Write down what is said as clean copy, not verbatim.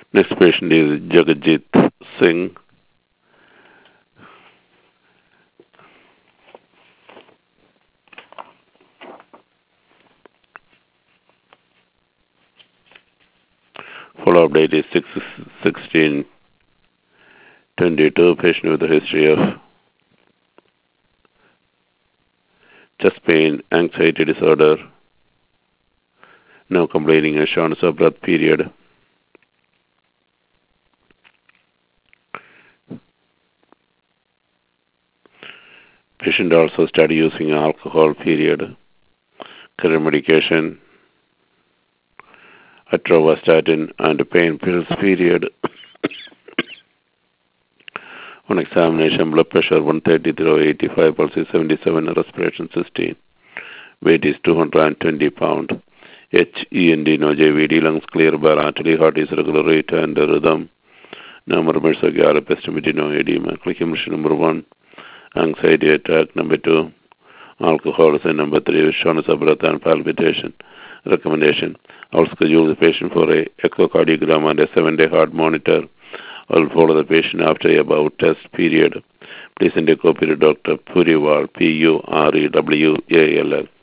Next patient is Jagjit Singh. Follow-up date is 6/16/22. Patient with a history of chest pain, anxiety disorder, no complaining and shortness of breath period. Patient also started using alcohol period. Current medication, atorvastatin and pain pills period. On examination, blood pressure 130/85, pulse is 77, respiration 16. Weight is 220 pounds. HEND, no JVD, lungs clear bilaterally, heart is regular rate and rhythm. No murmurs or gallop, estimated no edema. Click emission number 1. Anxiety attack number 2. Alcoholism number 3. Shortness of breath and palpitation. Recommendation. I'll schedule the patient for a echocardiogram and a 7-day heart monitor. I'll follow the patient after about test period. Please send a copy to Dr. Puriwal, Purewall.